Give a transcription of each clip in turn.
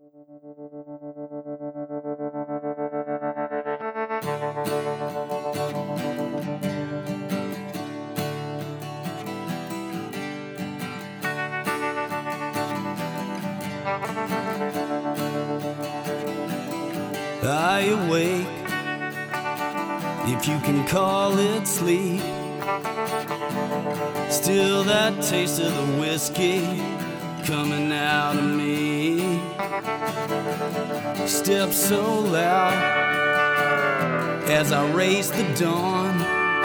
I awake, if you can call it sleep. Still that taste of the whiskey coming out of me. Steps so loud as I race the dawn.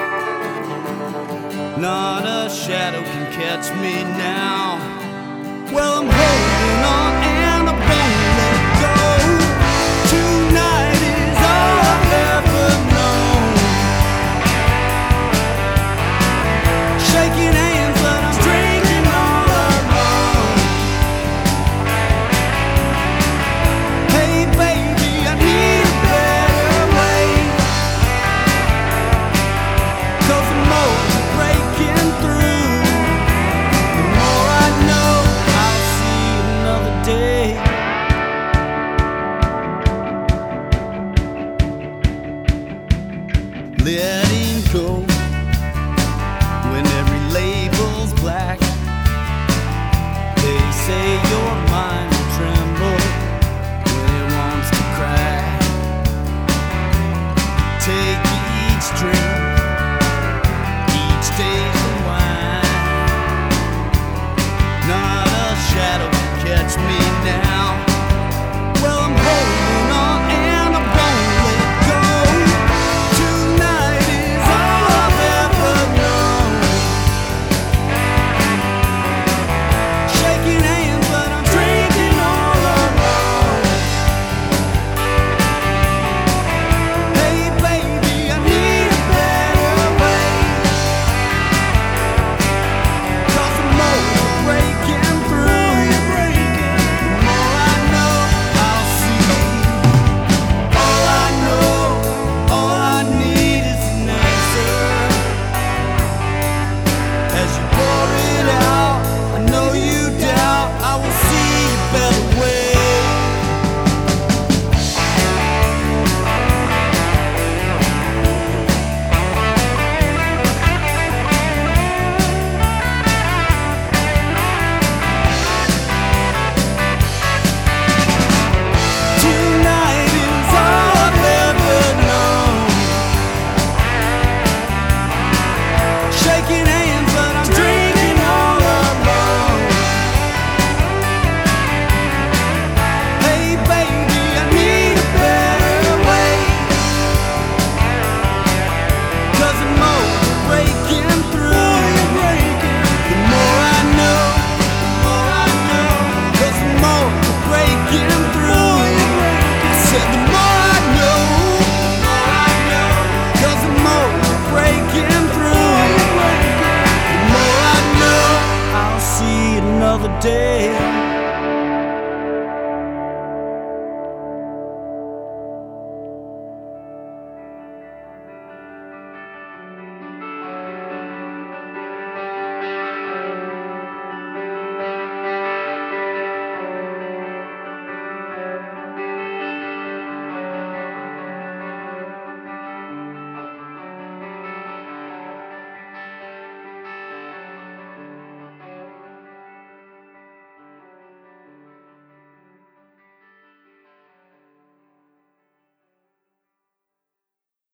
Not a shadow can catch me now. Well, I'm holding on and I won't let go. Tonight is all I've ever known. Shaking hands, but I'm drinking all alone. Hey baby, I need a better way. 'Cause the more you're breaking through, the more I know I'll see another day. Letting go when every label's black. They say your mind will tremble when it wants to crack. Take each drink, each day's the wine. Not a shadow can catch me now. Well, I'm holding on and I won't let go. Tonight is all I've ever known. Shaking hands, but I'm drinking all alone. Hey baby, I need a better way. 'Cause the more you're breaking through, the more I know I'll see. All I know, all I need is an answer. As you pour it out, I know you doubt I will see a better way. Tonight is all I've ever known. Shaking hands, but I'm drinking all alone. Hey baby,